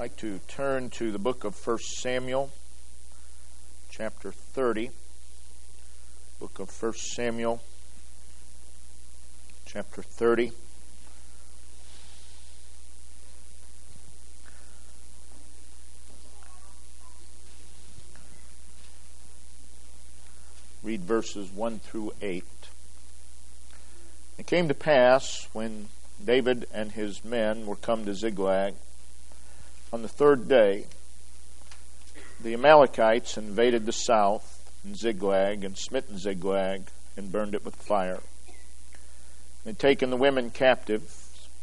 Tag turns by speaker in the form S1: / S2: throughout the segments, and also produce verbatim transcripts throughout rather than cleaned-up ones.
S1: I'd like to turn to the book of First Samuel, chapter thirty. Book of First Samuel, chapter thirty. Read verses one through eight. It came to pass, when David and his men were come to Ziklag, on the third day, the Amalekites invaded the south in Ziklag, and smitten Ziklag, and burned it with fire. And taken the women captive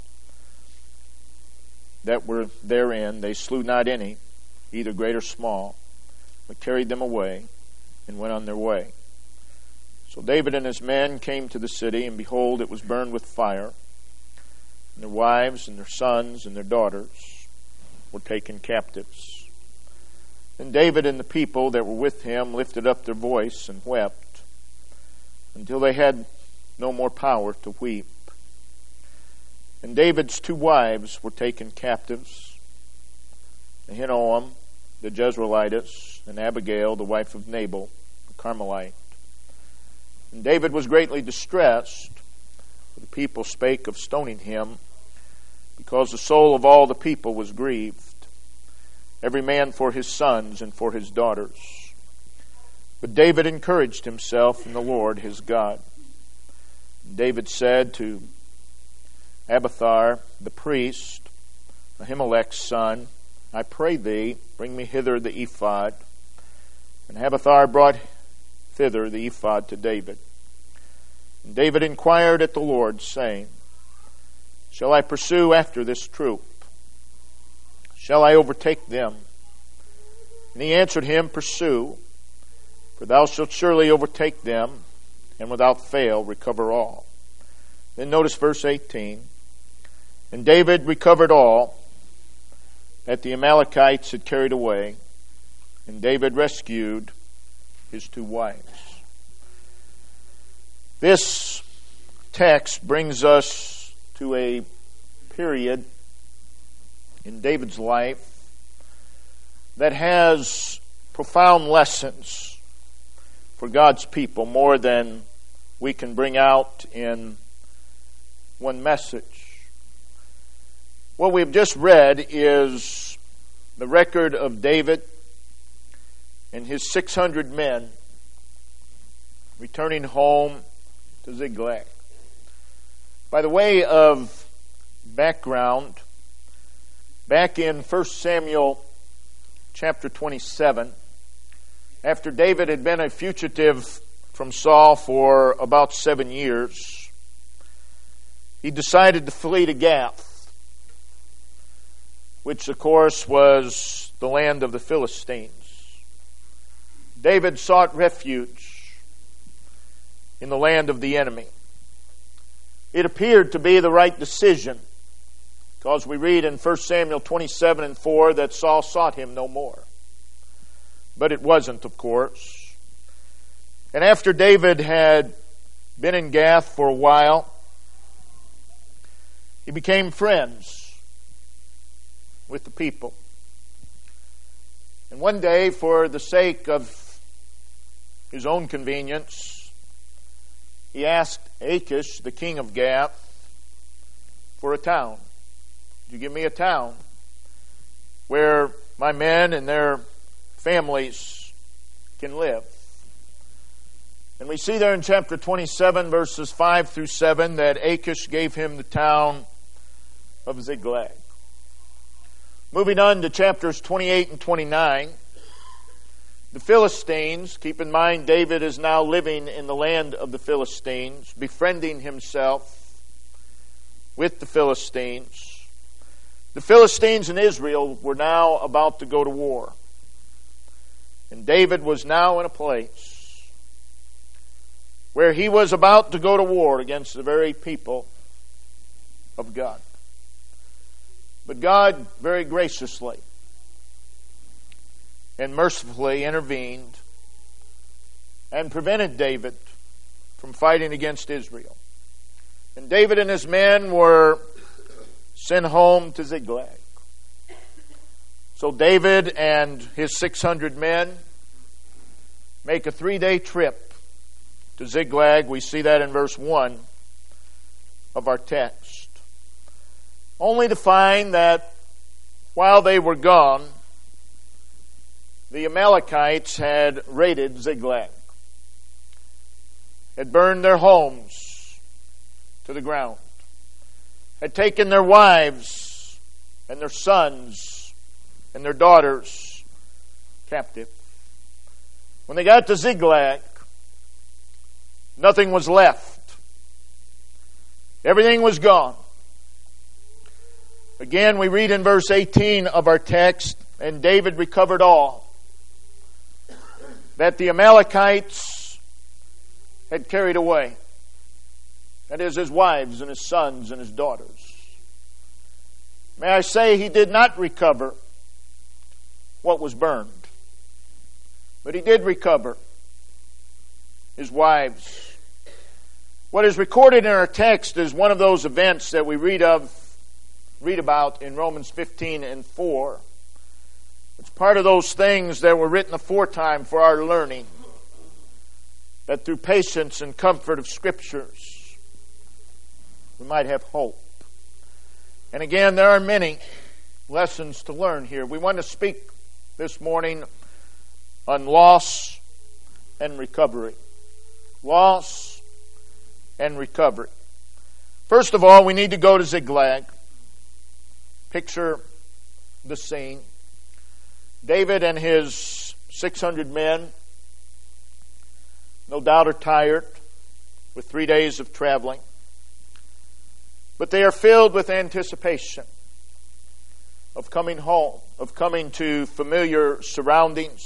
S1: that were therein, they slew not any, either great or small, but carried them away, and went on their way. So David and his men came to the city, and behold, it was burned with fire, and their wives and their sons and their daughters were taken captives. Then David and the people that were with him lifted up their voice and wept, until they had no more power to weep. And David's two wives were taken captives, Ahinoam the Jezreelitess, and Abigail the wife of Nabal the Carmelite. And David was greatly distressed, for the people spake of stoning him, because the soul of all the people was grieved, every man for his sons and for his daughters. But David encouraged himself in the Lord his God. And David said to Abiathar the priest, Ahimelech's son, I pray thee, bring me hither the ephod. And Abiathar brought thither the ephod to David. And David inquired at the Lord, saying, Shall I pursue after this troop? Shall I overtake them? And he answered him, Pursue, for thou shalt surely overtake them, and without fail recover all. Then notice verse eighteen. And David recovered all that the Amalekites had carried away, and David rescued his two wives. This text brings us to a period in David's life that has profound lessons for God's people, more than we can bring out in one message. What we've just read is the record of David and his six hundred men returning home to Ziklag. By the way of background, back in First Samuel chapter twenty-seven, after David had been a fugitive from Saul for about seven years, he decided to flee to Gath, which of course was the land of the Philistines. David sought refuge in the land of the enemy. It appeared to be the right decision, because we read in First Samuel twenty-seven and four that Saul sought him no more. But it wasn't, of course. And after David had been in Gath for a while, he became friends with the people. And one day, for the sake of his own convenience, he asked Achish, the king of Gath, for a town. Would you give me a town where my men and their families can live? And we see there in chapter twenty-seven, verses five through seven, that Achish gave him the town of Ziklag. Moving on to chapters twenty-eight and twenty-nine, the Philistines, keep in mind David is now living in the land of the Philistines, befriending himself with the Philistines. The Philistines and Israel were now about to go to war. And David was now in a place where he was about to go to war against the very people of God. But God very graciously and mercifully intervened and prevented David from fighting against Israel. And David and his men were sent home to Ziklag. So David and his six hundred men make a three-day trip to Ziklag. We see that in verse one of our text. Only to find that while they were gone, the Amalekites had raided Ziklag, had burned their homes to the ground, had taken their wives and their sons and their daughters captive. When they got to Ziklag, nothing was left. Everything was gone. Again, we read in verse eighteen of our text, and David recovered all that the Amalekites had carried away. That is, his wives and his sons and his daughters. May I say, he did not recover what was burned, but he did recover his wives. What is recorded in our text is one of those events that we read of, read about in Romans fifteen and four. It's part of those things that were written aforetime for our learning, that through patience and comfort of Scriptures we might have hope. And again, there are many lessons to learn here. We want to speak this morning on loss and recovery. Loss and recovery. First of all, we need to go to Ziklag. Picture the scene. David and his six hundred men, no doubt, are tired with three days of traveling. But they are filled with anticipation of coming home, of coming to familiar surroundings.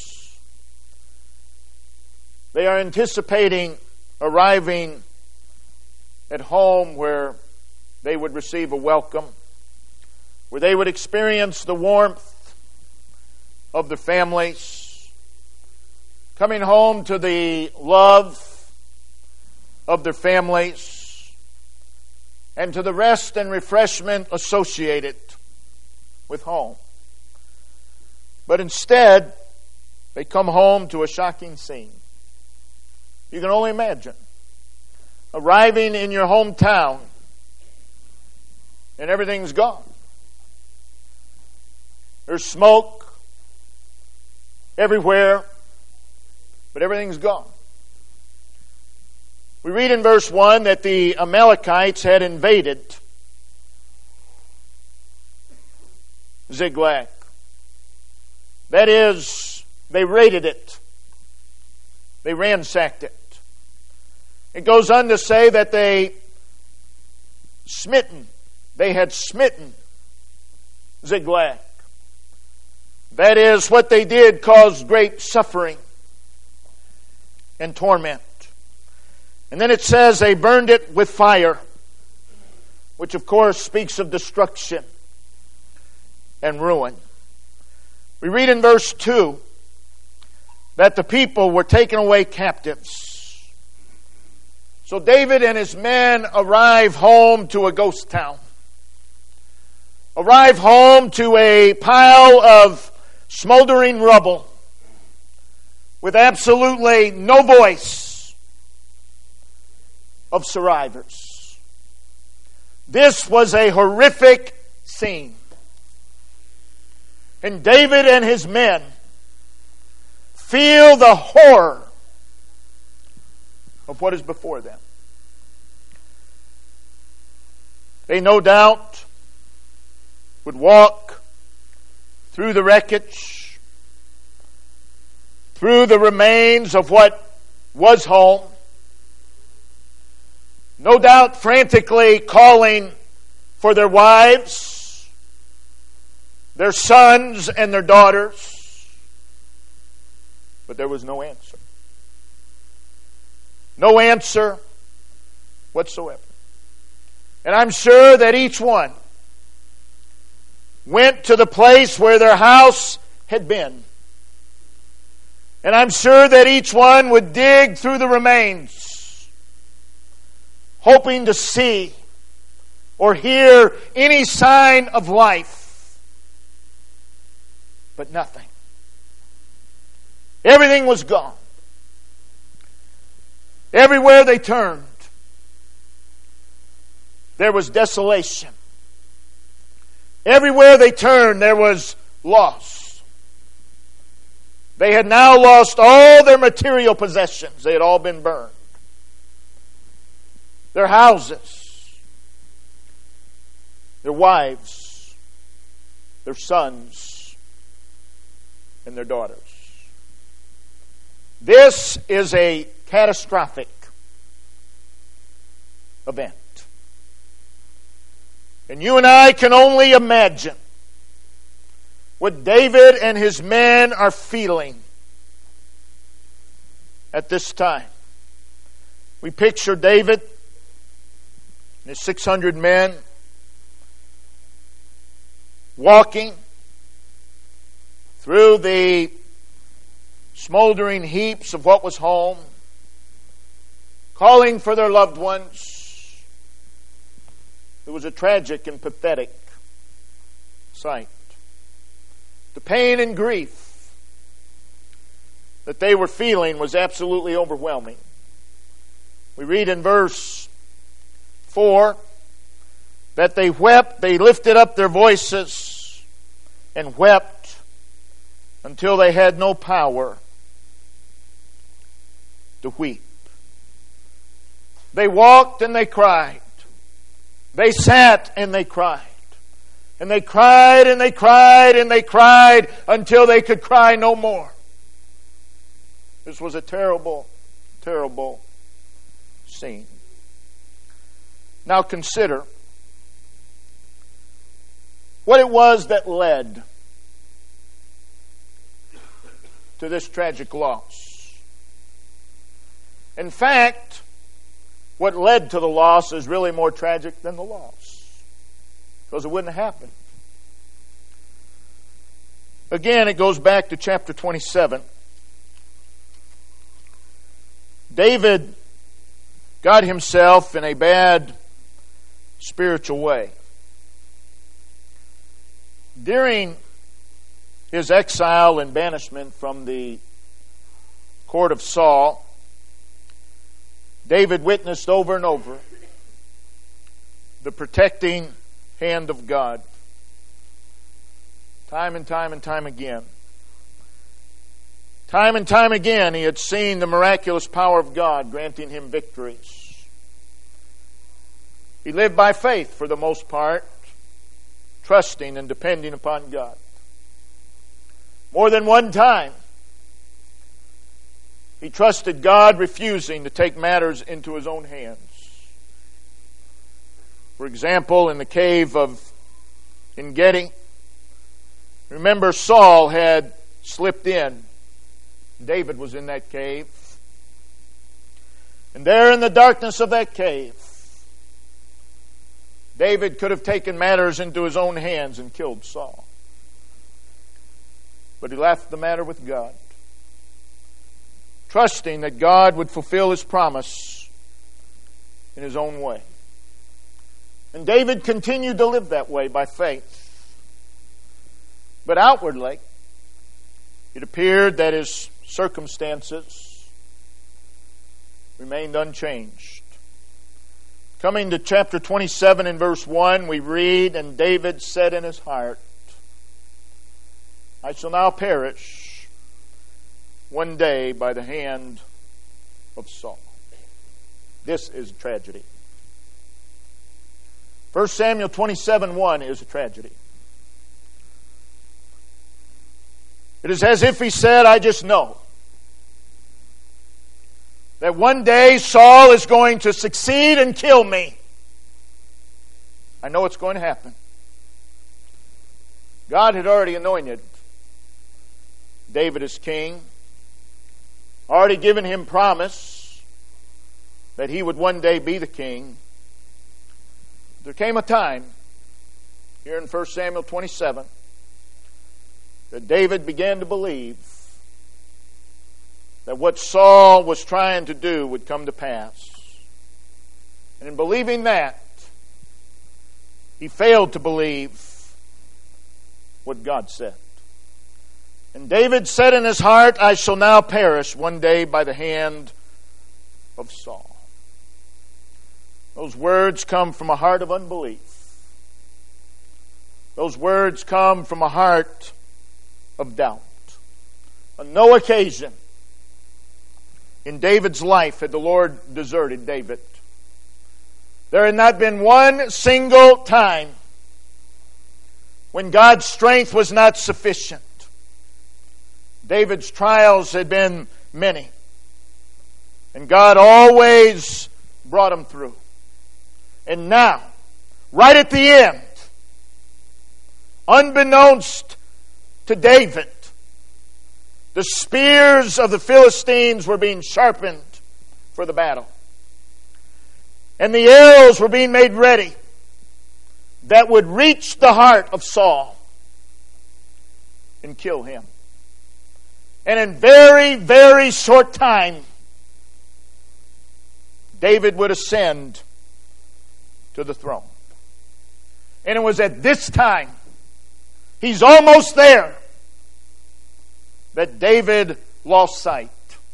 S1: They are anticipating arriving at home where they would receive a welcome, where they would experience the warmth of their families, coming home to the love of their families, and to the rest and refreshment associated with home. But instead, they come home to a shocking scene. You can only imagine arriving in your hometown and everything's gone. There's smoke everywhere, but everything's gone. We read in verse one that the Amalekites had invaded Ziklag. That is, they raided it. They ransacked it. It goes on to say that they smitten, they had smitten Ziklag. That is, what they did caused great suffering and torment. And then it says they burned it with fire, which of course speaks of destruction and ruin. We read in verse two that the people were taken away captives. So David and his men arrive home to a ghost town. Arrive home to a pile of smoldering rubble with absolutely no voice of survivors. This was a horrific scene. And David and his men feel the horror of what is before them. They no doubt would walk through the wreckage, through the remains of what was home, no doubt frantically calling for their wives, their sons, and their daughters. But there was no answer. No answer whatsoever. And I'm sure that each one went to the place where their house had been. And I'm sure that each one would dig through the remains, hoping to see or hear any sign of life. but nothing. Everything was gone. Everywhere they turned, there was desolation. Everywhere they turned, there was loss. They had now lost all their material possessions. They had all been burned. Their houses, their wives, their sons, and their daughters. This is a catastrophic event. And you and I can only imagine what David and his men are feeling at this time. We picture David and his six hundred men walking through the smoldering heaps of what was home, calling for their loved ones. It was a tragic and pathetic sight. The pain and grief that they were feeling was absolutely overwhelming. We read in verse four that they wept, they lifted up their voices and wept until they had no power to weep. They walked and they cried. They sat and they cried. And they cried and they cried and they cried until they could cry no more. This was a terrible, terrible scene. Now consider what it was that led to this tragic loss. In fact, what led to the loss is really more tragic than the loss, because it wouldn't have happened. Again, it goes back to chapter twenty-seven. David got himself in a bad spiritual way. During his exile and banishment from the court of Saul, David witnessed over and over the protecting hand of God. Time and time and time again. Time and time again he had seen the miraculous power of God granting him victories. He lived by faith for the most part, trusting and depending upon God. More than one time, he trusted God, refusing to take matters into his own hands. For example, in the cave of En-Gedi, remember Saul had slipped in. David was in that cave. And there in the darkness of that cave, David could have taken matters into his own hands and killed Saul. But he left the matter with God, trusting that God would fulfill his promise in his own way. And David continued to live that way by faith. But outwardly, it appeared that his circumstances remained unchanged. Coming to chapter twenty-seven and verse one, we read, "And David said in his heart, I shall now perish one day by the hand of Saul." This is a tragedy. First Samuel twenty-seven one is a tragedy. It is as if he said, I just know that one day Saul is going to succeed and kill me. I know it's going to happen. God had already anointed David as king, already given him promise that he would one day be the king. There came a time here in First Samuel twenty-seven that David began to believe that what Saul was trying to do would come to pass. And in believing that, he failed to believe what God said. And David said in his heart, I shall now perish one day by the hand of Saul. Those words come from a heart of unbelief. Those words come from a heart of doubt. On no occasion in David's life had the Lord deserted David. There had not been one single time when God's strength was not sufficient. David's trials had been many, and God always brought him through. And now, right at the end, unbeknownst to David, the spears of the Philistines were being sharpened for the battle. And the arrows were being made ready that would reach the heart of Saul and kill him. And in very, very short time, David would ascend to the throne. And it was at this time, he's almost there, that David lost sight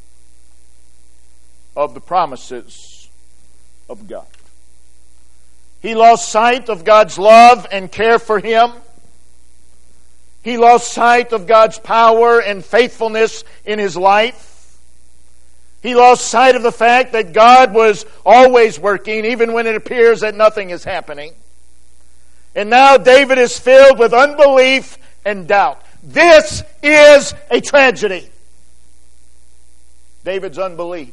S1: of the promises of God. He lost sight of God's love and care for him. He lost sight of God's power and faithfulness in his life. He lost sight of the fact that God was always working, even when it appears that nothing is happening. And now David is filled with unbelief and doubt. This is a tragedy. David's unbelief.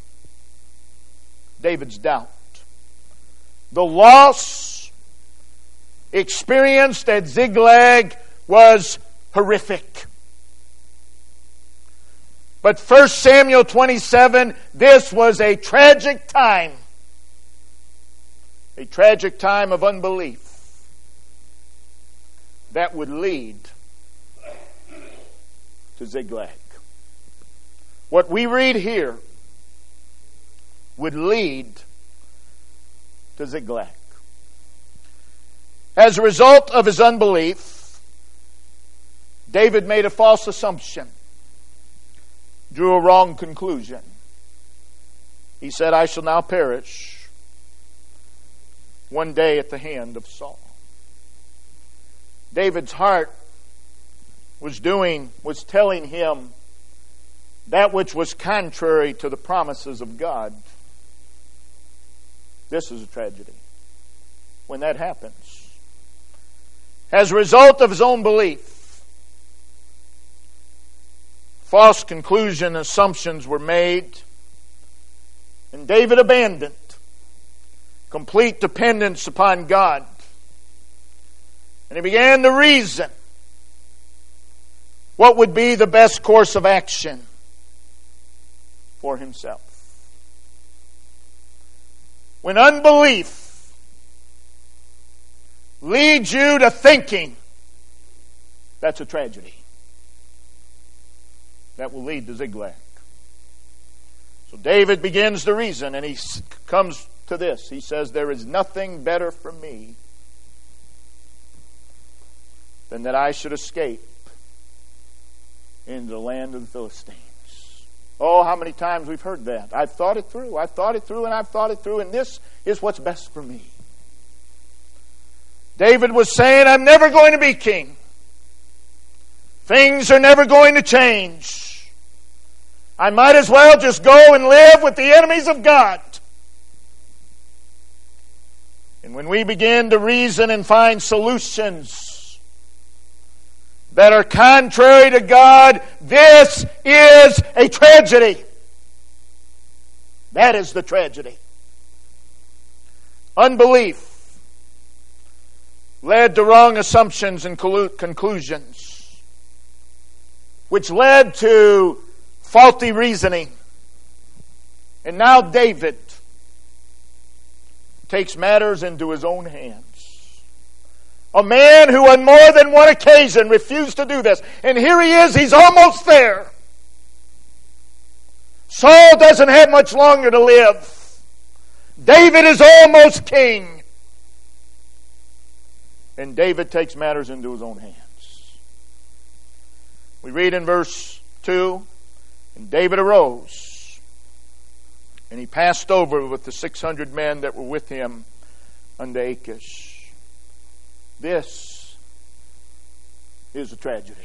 S1: David's doubt. The loss experienced at Ziklag was horrific. But First Samuel twenty-seven, this was a tragic time. A tragic time of unbelief that would lead to Ziklag. What we read here would lead to Ziklag. As a result of his unbelief, David made a false assumption, drew a wrong conclusion. He said, I shall now perish one day at the hand of Saul. David's heart was doing, was telling him that which was contrary to the promises of God. This is a tragedy when that happens. As a result of his own belief, false conclusion assumptions were made, and David abandoned complete dependence upon God. And he began to reason what would be the best course of action for himself. When unbelief leads you to thinking, that's a tragedy. That will lead to Ziklag. So David begins to reason, and he comes to this. He says, there is nothing better for me than that I should escape into the land of the Philistines. Oh, how many times we've heard that. I've thought it through. I've thought it through and I've thought it through, and this is what's best for me. David was saying, I'm never going to be king. Things are never going to change. I might as well just go and live with the enemies of God. And when we begin to reason and find solutions that are contrary to God, this is a tragedy. That is the tragedy. Unbelief led to wrong assumptions and conclusions, which led to faulty reasoning. And now David takes matters into his own hands. A man who on more than one occasion refused to do this. And here he is, he's almost there. Saul doesn't have much longer to live. David is almost king. And David takes matters into his own hands. We read in verse two, and David arose, and he passed over with the six hundred men that were with him unto Achish. This is a tragedy.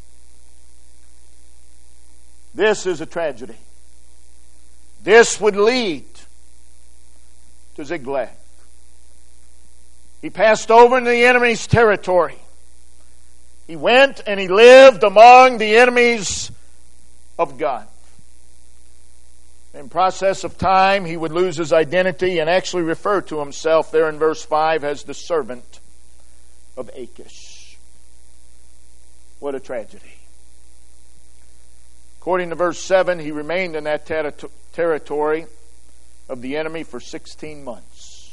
S1: This is a tragedy. This would lead to Ziklag. He passed over into the enemy's territory. He went and he lived among the enemies of God. In process of time, he would lose his identity and actually refer to himself there in verse five as the servant of Achish. What a tragedy. According to verse seven, he remained in that ter- territory of the enemy for sixteen months.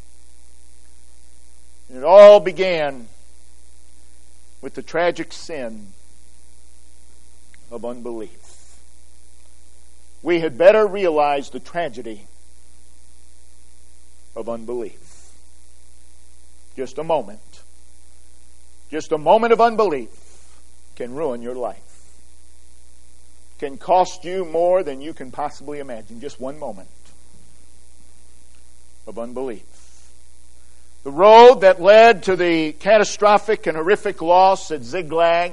S1: And it all began with the tragic sin of unbelief. We had better realize the tragedy of unbelief. Just a moment. Just a moment of unbelief can ruin your life. Can cost you more than you can possibly imagine. Just one moment of unbelief. The road that led to the catastrophic and horrific loss at Ziklag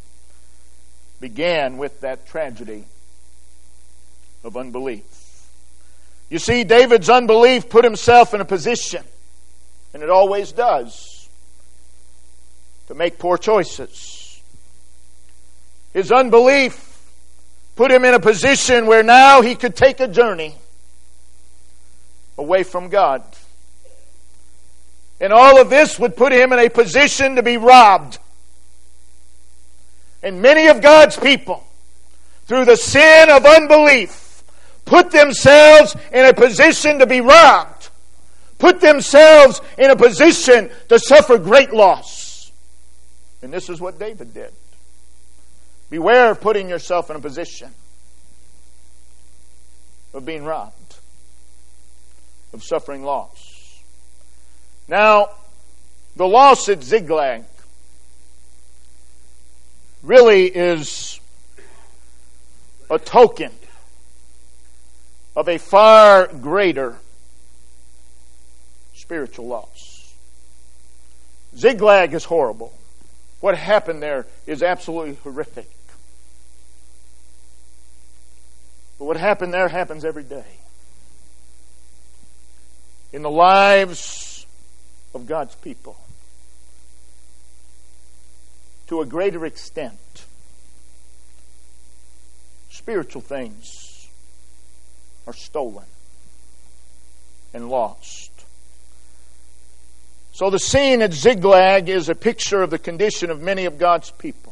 S1: began with that tragedy of unbelief. You see, David's unbelief put himself in a position, and it always does, to make poor choices. His unbelief put him in a position where now he could take a journey away from God. And all of this would put him in a position to be robbed. And many of God's people, through the sin of unbelief, put themselves in a position to be robbed. Put themselves in a position to suffer great loss. And this is what David did. Beware of putting yourself in a position of being robbed, of suffering loss. Now, the loss at Ziklag really is a token of a far greater spiritual loss. Ziklag is horrible. What happened there is absolutely horrific. But what happened there happens every day. In the lives of God's people. To a greater extent, spiritual things are stolen and lost. So the scene at Ziklag is a picture of the condition of many of God's people.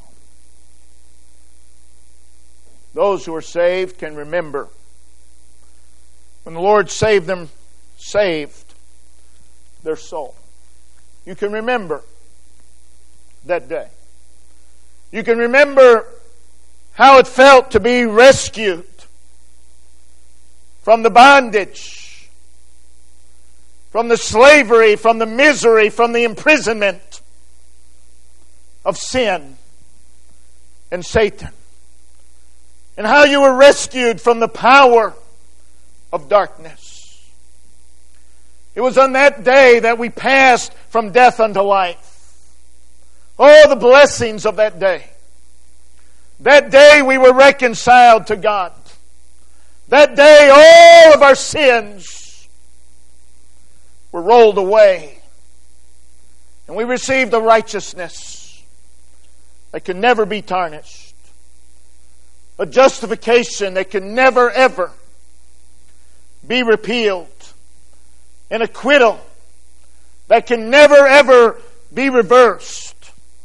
S1: Those who are saved can remember when the Lord saved them, saved their soul. You can remember that day. You can remember how it felt to be rescued from the bondage, from the slavery, from the misery, from the imprisonment of sin and Satan. And how you were rescued from the power of darkness. It was on that day that we passed from death unto life. Oh, the blessings of that day. That day we were reconciled to God. That day all of our sins were rolled away. And we received a righteousness that can never be tarnished. A justification that can never ever be repealed. An acquittal that can never ever be reversed.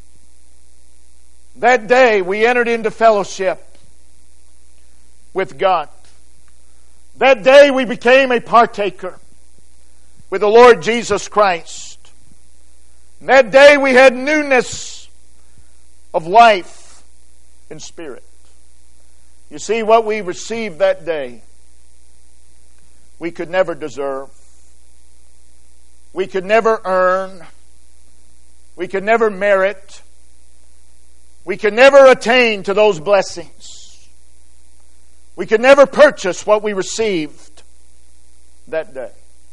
S1: That day we entered into fellowship with God. That day we became a partaker with the Lord Jesus Christ. And that day we had newness of life and spirit. You see, what we received that day, we could never deserve. We could never earn. We could never merit. We can never attain to those blessings. We can never purchase what we received that day.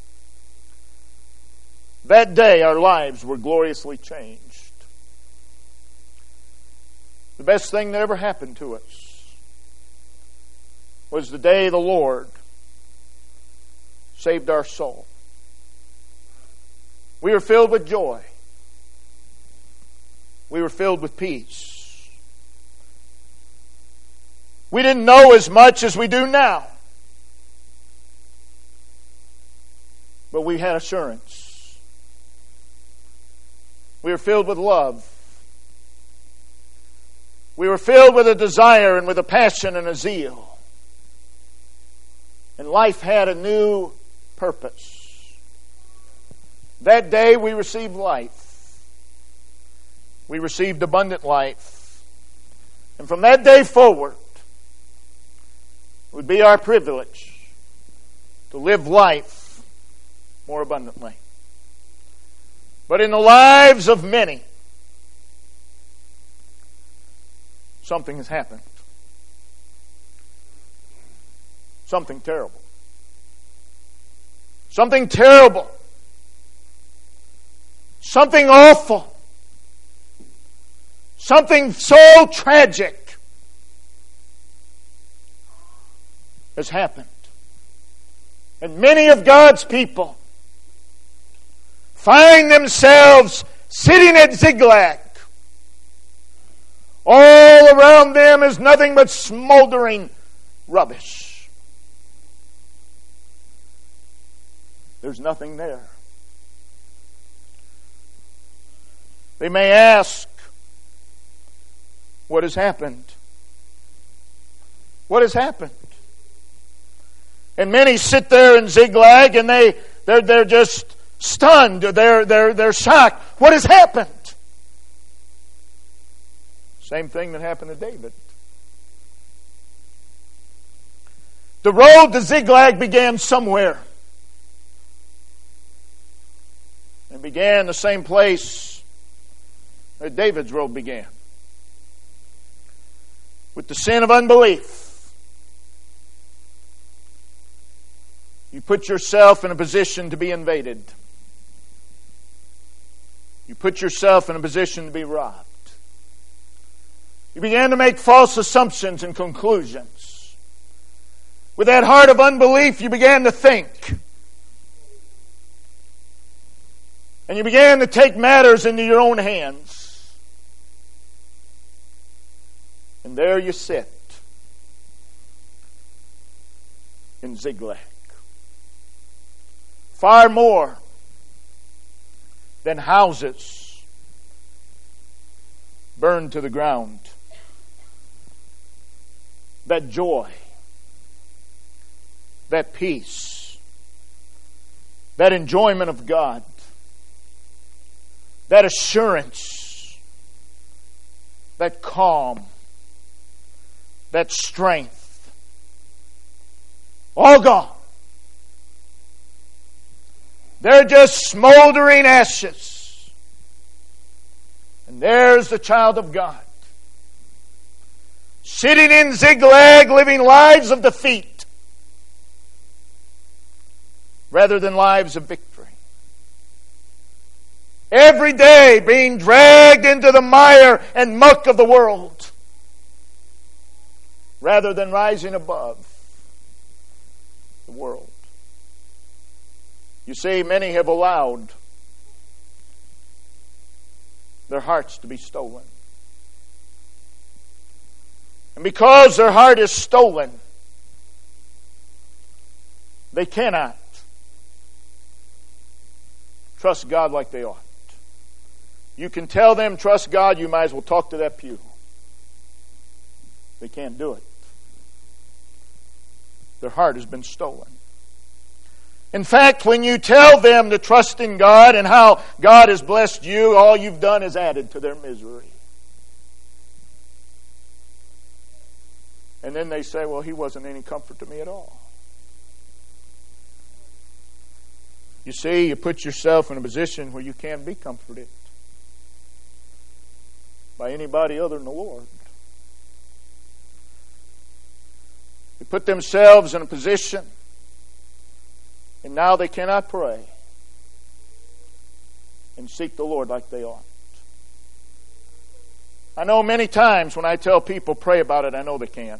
S1: That day our lives were gloriously changed. The best thing that ever happened to us was the day the Lord saved our soul. We were filled with joy. We were filled with peace. We didn't know as much as we do now. But we had assurance. We were filled with love. We were filled with a desire and with a passion and a zeal. And life had a new purpose. That day we received life. We received abundant life. And from that day forward, it would be our privilege to live life more abundantly. But in the lives of many, something has happened. Something terrible. Something terrible. Something awful. Something so tragic has happened. And many of God's people find themselves sitting at Ziklag. All around them is nothing but smoldering rubbish. There's nothing there. They may ask, what has happened? What has happened? And many sit there in Ziklag and they, they're, they're just stunned. They're, they're, they're shocked. What has happened? Same thing that happened to David. The road to Ziklag began somewhere. It began the same place that David's road began. With the sin of unbelief. You put yourself in a position to be invaded. You put yourself in a position to be robbed. You began to make false assumptions and conclusions. With that heart of unbelief, you began to think. And you began to take matters into your own hands. And there you sit in Ziklag. Far more than houses burned to the ground. That joy, that peace, that enjoyment of God, that assurance, that calm, that strength, all gone. They're just smoldering ashes. And there's the child of God, sitting in Ziklag, living lives of defeat rather than lives of victory. Every day being dragged into the mire and muck of the world rather than rising above the world. You see, many have allowed their hearts to be stolen. And because their heart is stolen, they cannot trust God like they ought. You can tell them trust God, you might as well talk to that pew. They can't do it. Their heart has been stolen. In fact, when you tell them to trust in God and how God has blessed you, all you've done is added to their misery. And then they say, well, he wasn't any comfort to me at all. You see, you put yourself in a position where you can't be comforted. by anybody other than the Lord. They put themselves in a position, and now they cannot pray and seek the Lord like they ought. I know many times when I tell people pray about it, I know they can't.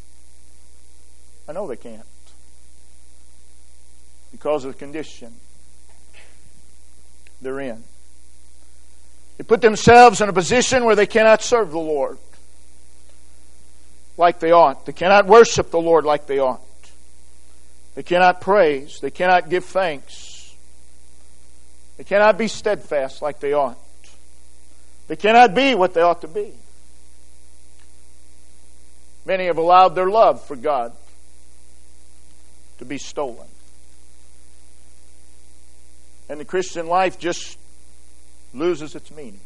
S1: I know they can't. Because of the condition they're in. They put themselves in a position where they cannot serve the Lord like they ought. They cannot worship the Lord like they ought. They cannot praise. They cannot give thanks. They cannot be steadfast like they ought. They cannot be what they ought to be. Many have allowed their love for God to be stolen. And the Christian life just loses its meaning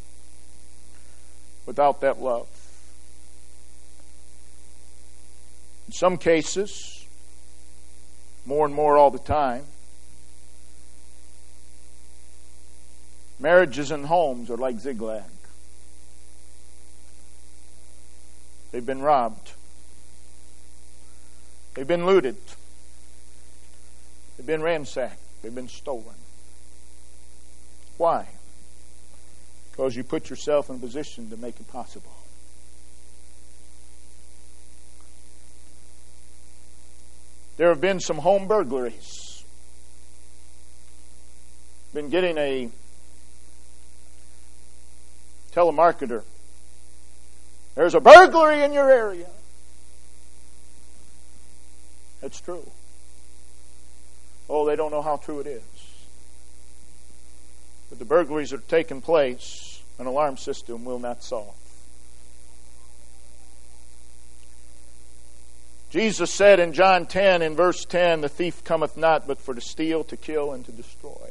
S1: without that love. In some cases, more and more all the time, marriages and homes are like Ziklag. They've been robbed. They've been looted. They've been ransacked. They've been stolen. Why? Because you put yourself in a position to make it possible. There have been some home burglaries. Been getting a telemarketer. There's a burglary in your area. That's true. Oh, they don't know how true it is. But the burglaries that are taking place, an alarm system will not solve. Jesus said in John ten, in verse ten, the thief cometh not but for to steal, to kill, and to destroy.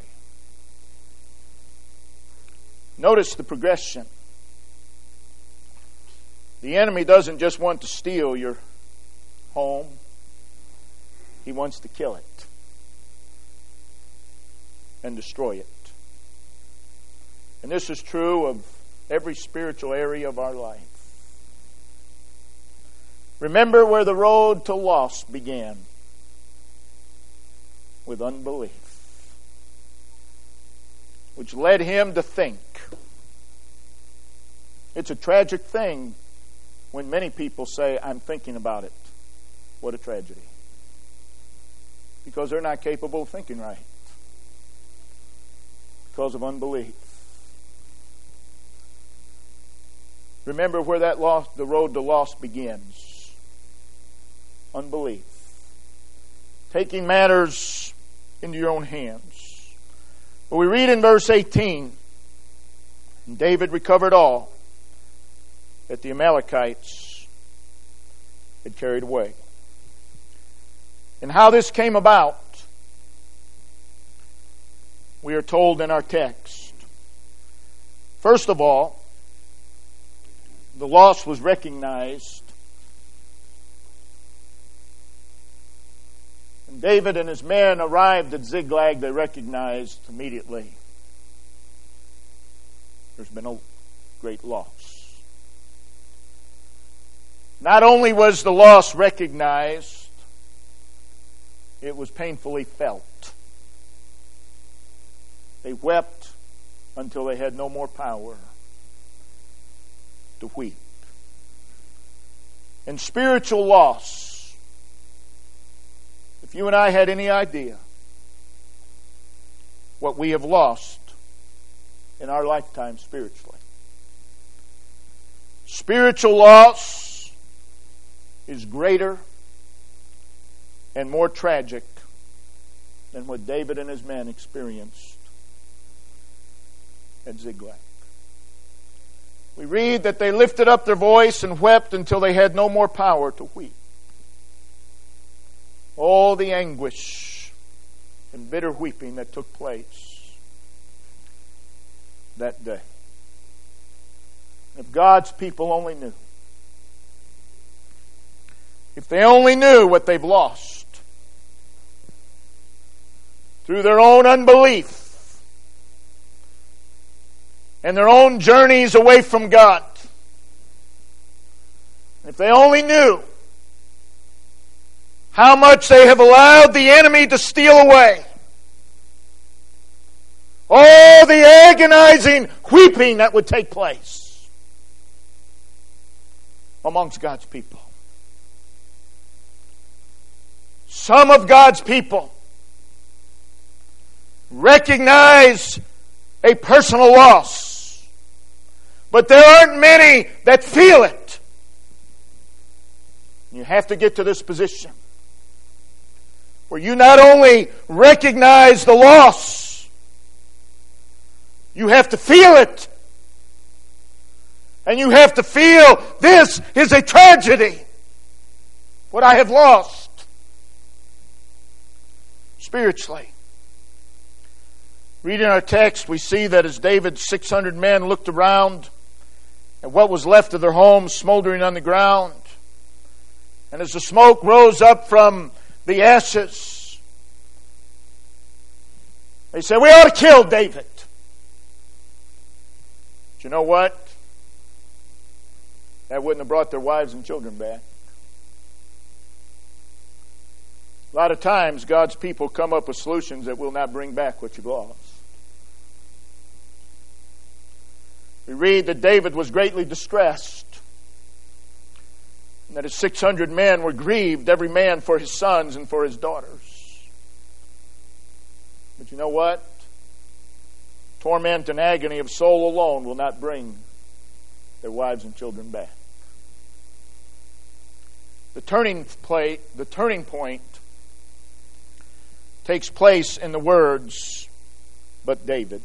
S1: Notice the progression. The enemy doesn't just want to steal your home. He wants to kill it and destroy it. And this is true of every spiritual area of our life. Remember where the road to loss began. With unbelief. Which led him to think. It's a tragic thing when many people say, I'm thinking about it. What a tragedy. Because they're not capable of thinking right. Because of unbelief. Remember where that loss, the road to loss begins. Unbelief. Taking matters into your own hands. But we read in verse eighteen, and David recovered all that the Amalekites had carried away. And how this came about, we are told in our text. First of all, the loss was recognized. When David and his men arrived at Ziklag, they recognized immediately there's been a great loss. Not only was the loss recognized, it was painfully felt. They wept until they had no more power to weep. And spiritual loss, if you and I had any idea what we have lost in our lifetime spiritually, spiritual loss is greater and more tragic than what David and his men experienced at Ziklag. We read that they lifted up their voice and wept until they had no more power to weep. All the anguish and bitter weeping that took place that day. If God's people only knew. If they only knew what they've lost through their own unbelief and their own journeys away from God. If they only knew how much they have allowed the enemy to steal away. Oh, the agonizing weeping that would take place amongst God's people. Some of God's people recognize a personal loss, but there aren't many that feel it. You have to get to this position where you not only recognize the loss, you have to feel it. And you have to feel this is a tragedy, what I have lost spiritually. Reading our text, we see that as David's six hundred men looked around at what was left of their homes smoldering on the ground, and as the smoke rose up from the ashes, they said, we ought to kill David. But you know what? That wouldn't have brought their wives and children back. A lot of times, God's people come up with solutions that will not bring back what you've lost. We read that David was greatly distressed, and that his six hundred men were grieved, every man for his sons and for his daughters. But you know what? Torment and agony of soul alone will not bring their wives and children back. The turning play, the turning point takes place in the words, but David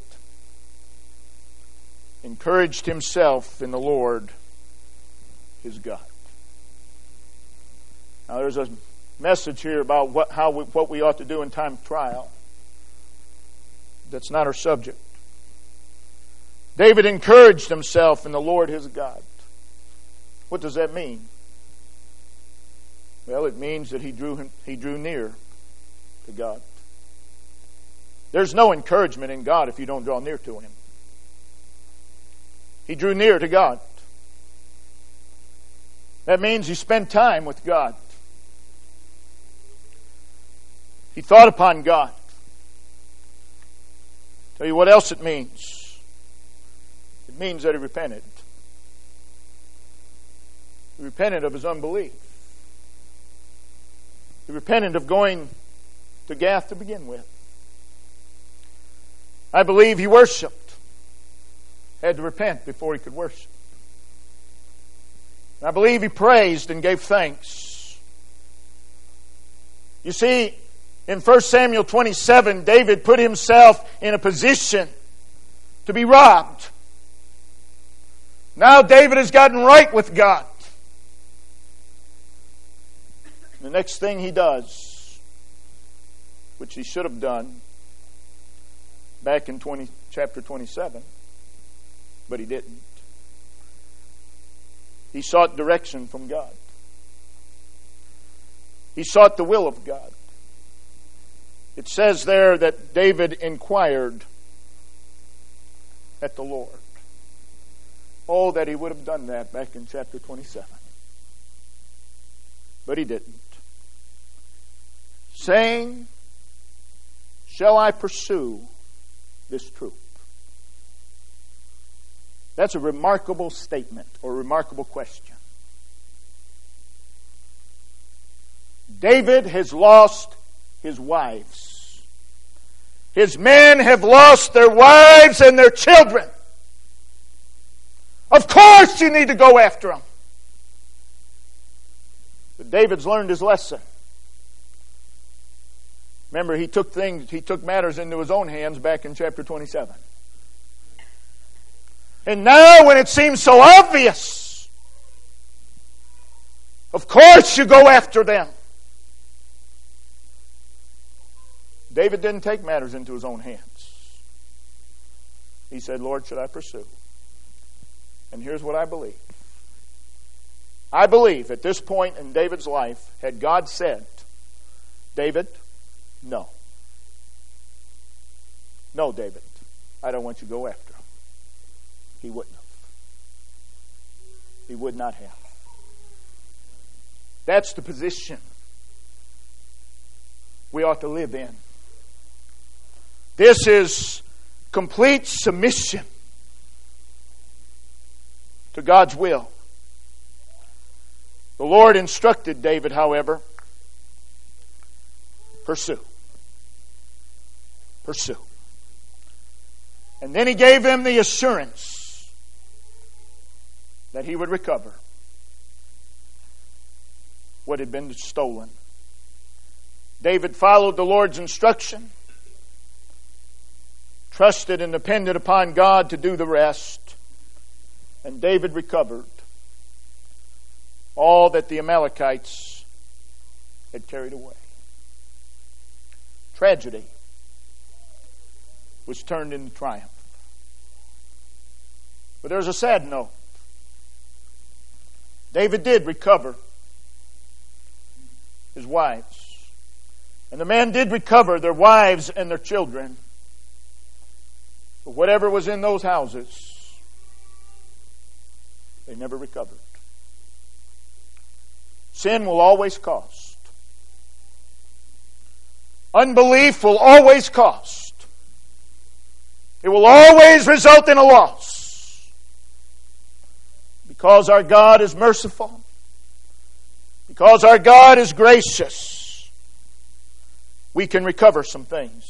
S1: encouraged himself in the Lord his God. Now there's a message here about what how we, what we ought to do in time of trial. That's not our subject. David encouraged himself in the Lord his God. What does that mean? Well, it means that he drew him, he drew near to God. There's no encouragement in God if you don't draw near to Him. He drew near to God. That means he spent time with God. He thought upon God. Tell you what else it means. It means that he repented. He repented of his unbelief. He repented of going to Gath to begin with. I believe he worshipped. Had to repent before he could worship. I believe he praised and gave thanks. You see, in First Samuel twenty-seven, David put himself in a position to be robbed. Now David has gotten right with God. The next thing he does, which he should have done back in twenty, chapter twenty-seven, but he didn't. He sought direction from God. He sought the will of God. It says there that David inquired at the Lord. Oh, that he would have done that back in chapter twenty-seven. But he didn't. Saying, shall I pursue this troop? That's a remarkable statement or remarkable question. David has lost his wives. His men have lost their wives and their children. Of course you need to go after them. But David's learned his lesson. Remember, he took things, he took matters into his own hands back in chapter twenty-seven. And now when it seems so obvious, of course you go after them. David didn't take matters into his own hands. He said, Lord, should I pursue? And here's what I believe. I believe at this point in David's life, had God said, David, no. No, David, I don't want you to go after him. He wouldn't have. He would not have.
S2: That's the position we ought to live in. This is complete submission to God's will. The Lord instructed David, however, pursue. Pursue. And then He gave him the assurance that he would recover what had been stolen. David followed the Lord's instruction, trusted and depended upon God to do the rest, and David recovered all that the Amalekites had carried away. Tragedy was turned into triumph. But there's a sad note. David did recover his wives. And the men did recover their wives and their children. But whatever was in those houses, they never recovered. Sin will always cost. Unbelief will always cost. It will always result in a loss. Because our God is merciful, because our God is gracious, we can recover some things.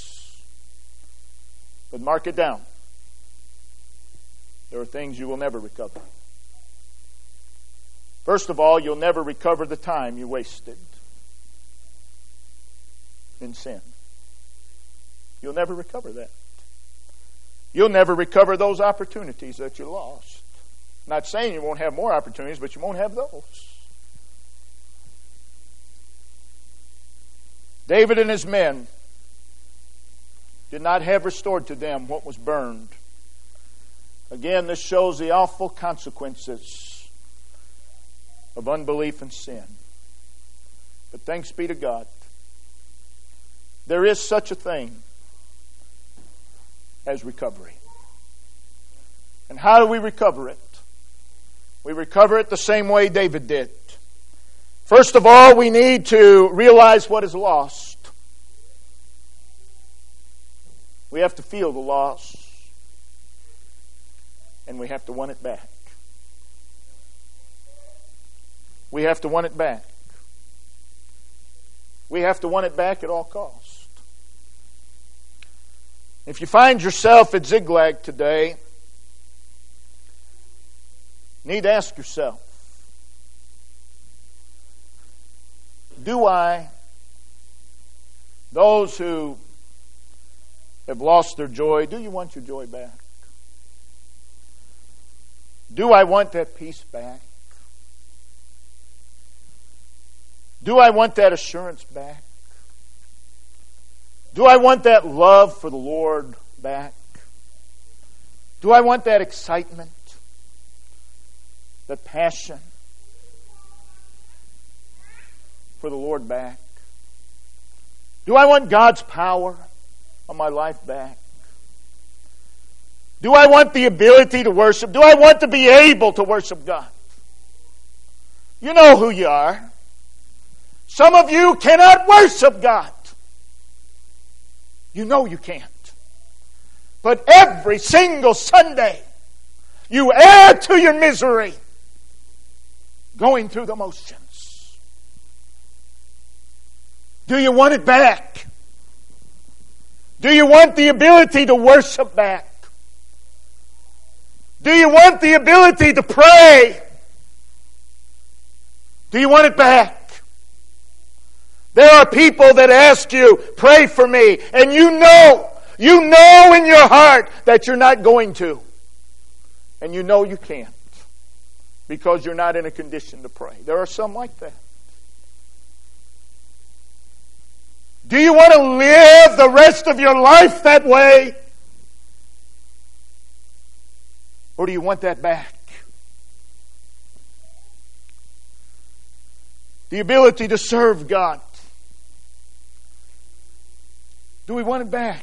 S2: But mark it down. There are things you will never recover. First of all, you'll never recover the time you wasted in sin. You'll never recover that. You'll never recover those opportunities that you lost. Not saying you won't have more opportunities, but you won't have those. David and his men did not have restored to them what was burned. Again, this shows the awful consequences of unbelief and sin. But thanks be to God, there is such a thing as recovery. And how do we recover it? We recover it the same way David did. First of all, we need to realize what is lost. We have to feel the loss. And we have to want it back. We have to want it back. We have to want it back at all costs. If you find yourself at Ziklag today, you need to ask yourself, do I, those who have lost their joy, do you want your joy back? Do I want that peace back? Do I want that assurance back? Do I want that love for the Lord back? Do I want that excitement, that passion for the Lord back? Do I want God's power on my life back? Do I want the ability to worship? Do I want to be able to worship God? You know who you are. Some of you cannot worship God. You know you can't. But every single Sunday, you add to your misery going through the motions. Do you want it back? Do you want the ability to worship back? Do you want the ability to pray? Do you want it back? There are people that ask you, pray for me, and you know, you know in your heart that you're not going to. And you know you can't because you're not in a condition to pray. There are some like that. Do you want to live the rest of your life that way? Or do you want that back? The ability to serve God. Do we want it back?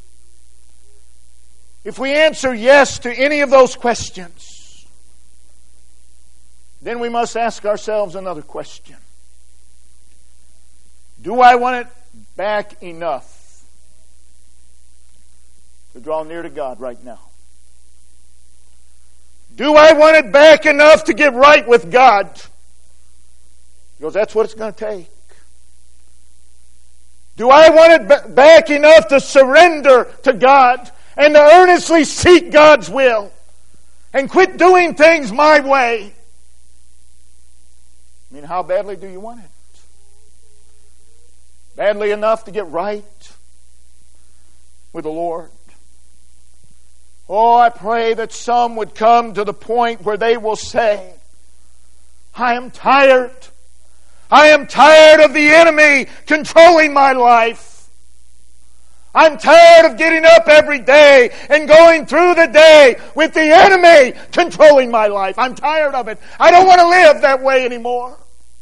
S2: If we answer yes to any of those questions, then we must ask ourselves another question. Do I want it back enough to draw near to God right now? Do I want it back enough to get right with God? Because that's what it's going to take. Do I want it back enough to surrender to God and to earnestly seek God's will and quit doing things my way? I mean, how badly do you want it? Badly enough to get right with the Lord? Oh, I pray that some would come to the point where they will say, I am tired. I am tired of the enemy controlling my life. I'm tired of getting up every day and going through the day with the enemy controlling my life. I'm tired of it. I don't want to live that way anymore.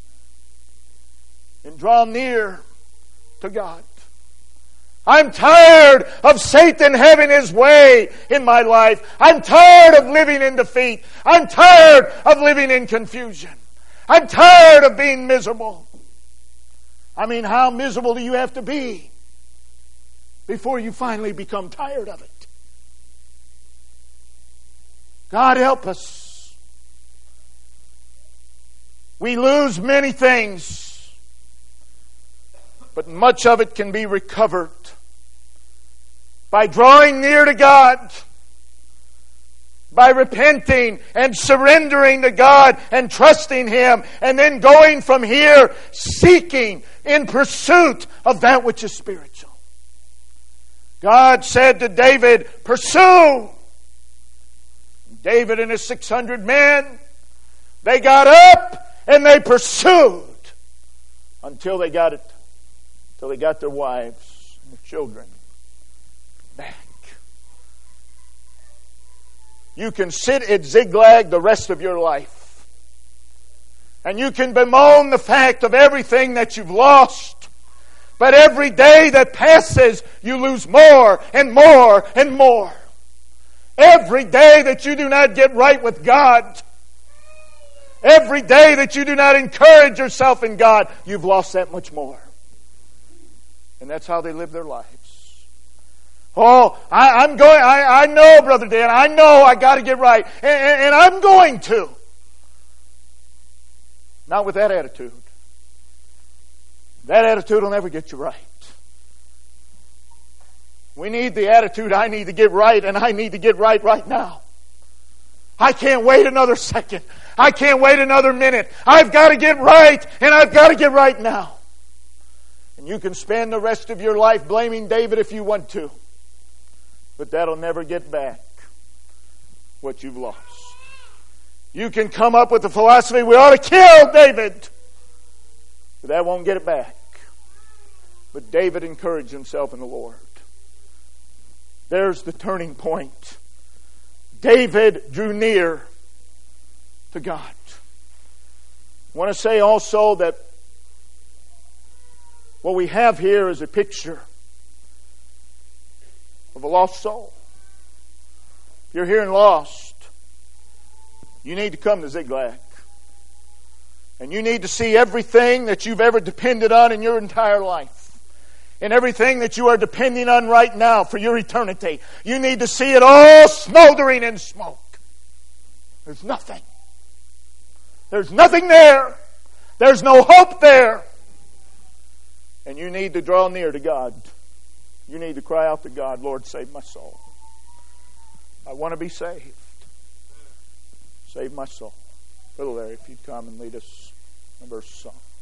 S2: And draw near to God. I'm tired of Satan having his way in my life. I'm tired of living in defeat. I'm tired of living in confusion. I'm tired of being miserable. I mean, how miserable do you have to be before you finally become tired of it? God help us. We lose many things, but much of it can be recovered by drawing near to God, by repenting and surrendering to God and trusting Him, and then going from here seeking in pursuit of that which is spiritual. God said to David, pursue. David and his six hundred men, they got up and they pursued until they got it, until they got their wives and their children back. You can sit at Ziklag the rest of your life, and you can bemoan the fact of everything that you've lost. But every day that passes, you lose more and more and more. Every day that you do not get right with God, every day that you do not encourage yourself in God, you've lost that much more. And that's how they live their lives. Oh, I, I'm going, I, I know, Brother Dan, I know I got to get right. And, and, and I'm going to. Not with that attitude. That attitude will never get you right. We need the attitude, I need to get right, and I need to get right right now. I can't wait another second. I can't wait another minute. I've got to get right, and I've got to get right now. And you can spend the rest of your life blaming David if you want to. But that'll never get back what you've lost. You can come up with the philosophy, we ought to kill David. But that won't get it back. But David encouraged himself in the Lord. There's the turning point. David drew near to God. I want to say also that what we have here is a picture of a lost soul. If you're here and lost, you need to come to Ziklag. And you need to see everything that you've ever depended on in your entire life. And everything that you are depending on right now for your eternity. You need to see it all smoldering in smoke. There's nothing. There's nothing there. There's no hope there. And you need to draw near to God. You need to cry out to God, Lord, save my soul. I want to be saved. Save my soul. Brother Larry, if you'd come and lead us in verse song.